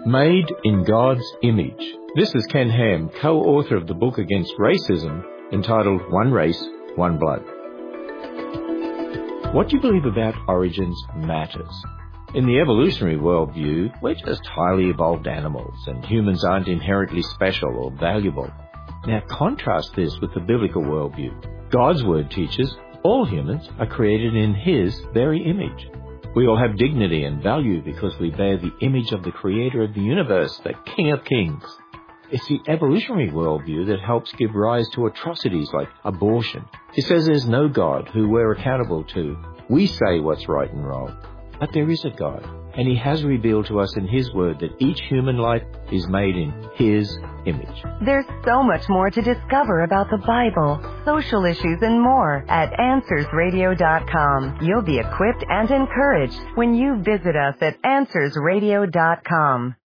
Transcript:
Made in God's Image. This is Ken Ham, co-author of the book Against Racism, entitled One Race, One Blood. What you believe about origins matters. In the evolutionary worldview, we're just highly evolved animals, and humans aren't inherently special or valuable. Now contrast this with the biblical worldview. God's word teaches all humans are created in His very image. We all have dignity and value because we bear the image of the Creator of the universe, the King of Kings. It's the evolutionary worldview that helps give rise to atrocities like abortion. It says there's no God who we're accountable to. We say what's right and wrong. But there is a God, and He has revealed to us in His Word that each human life is made in His image. There's so much more to discover about the Bible, social issues, and more at AnswersRadio.com. You'll be equipped and encouraged when you visit us at AnswersRadio.com.